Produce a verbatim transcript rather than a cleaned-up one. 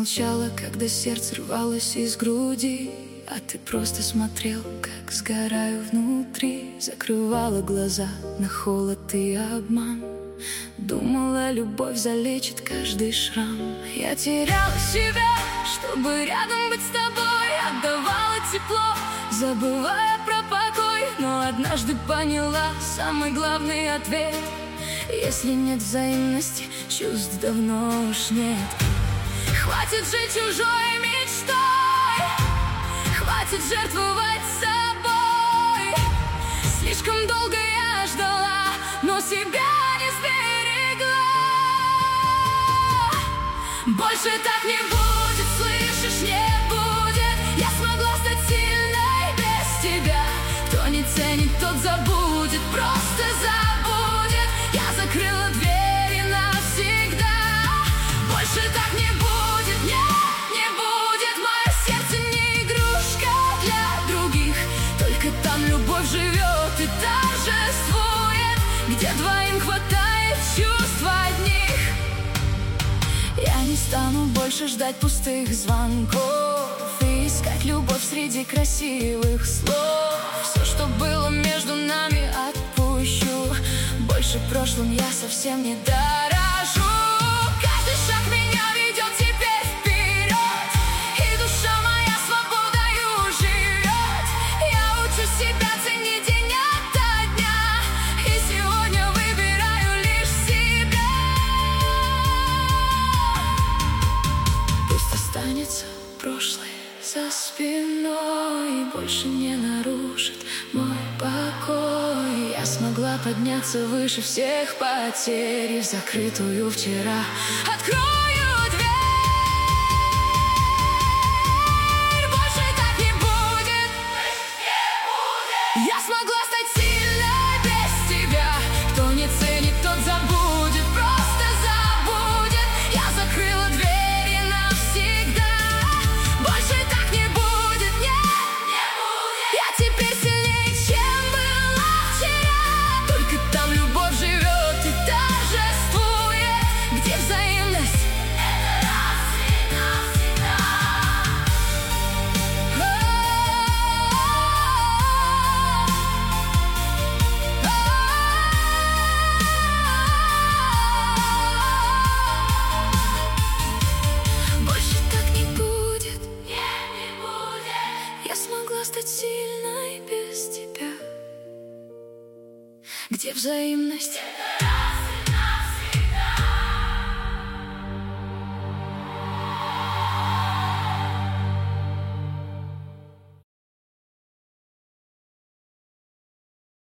молчала, когда сердце рвалось из груди, а ты просто смотрел, как сгораю внутри. Закрывала глаза на холод и обман, думала, любовь залечит каждый шрам. Я теряла себя, чтобы рядом быть с тобой, отдавала тепло, забывая про покой. Но однажды поняла самый главный ответ: если нет взаимности, чувств давно уж нет. Хватит жить чужой мечтой, хватит жертвовать собой. Слишком долго я ждала, но себя не сберегла. Больше так не будет, слышишь, не будет. Я смогла стать сильной без тебя. Кто не ценит, тот забудет, просто забудет. Я закрыла двери навсегда. Больше так не будет, нет, не будет. Мое сердце не игрушка для других, только там любовь живет и торжествует, где двоим хватает чувств одних. Я не стану больше ждать пустых звонков и искать любовь среди красивых слов. Все, что было между нами, отпущу. Больше прошлым я совсем не дорожу. Каждый шаг меня ведет теперь вперед, и душа моя свободою живет. Я учу себя ценить день ото дня, и сегодня выбираю лишь себя. Пусть останется прошлое за спиной и больше не нарушит мой покой. Я смогла подняться выше всех потерь, и в закрытую вчера открою дверь. Больше так не будет, я смогла стать сильной без тебя. Кто не ценит, тот забудет, просто забудет. Я закрыла двери навсегда. Больше так не будет, нет, не будет. Я теперь сильнее, чем была вчера, только там любовь живет и торжествует, где взаимность — это раз и навсегда. Больше так не будет, нет, не будет. Я смогла стать сильной без тебя, где взаимность —